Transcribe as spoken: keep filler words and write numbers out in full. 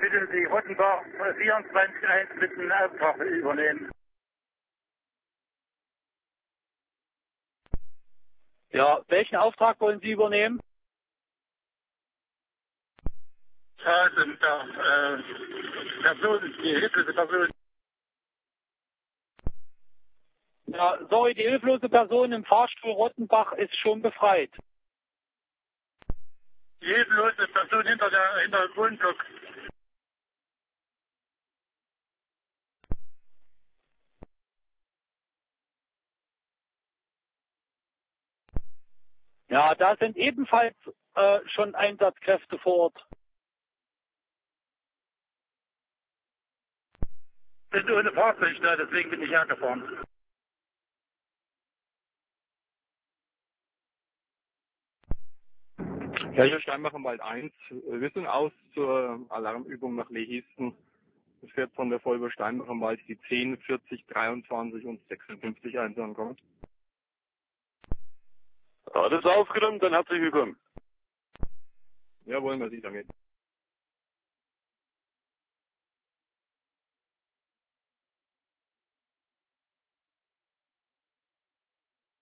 bitte die Rottenbach vierundzwanzig eins mit dem Auftrag übernehmen. Ja, welchen Auftrag wollen Sie übernehmen? Also, der, äh, Person, die hilflose Person. Ja, sorry, die hilflose Person im Fahrstuhl Rottenbach ist schon befreit. Die hilflose Person hinter der, hinter dem Wohnblock. Ja, da sind ebenfalls äh, schon Einsatzkräfte vor Ort. Sind ohne Fahrzeug, ne? Deswegen bin ich hergefahren. Ja, hier Steinbach am Wald eins. Wir sind aus zur Alarmübung nach Lehisten. Es fährt von der Feuerwehr Steinbach am Wald die zehn, vierzig, dreiundzwanzig und sechsundfünfzig eins ankommen. Alles aufgenommen, dann herzlich willkommen. Jawohl, merci, danke.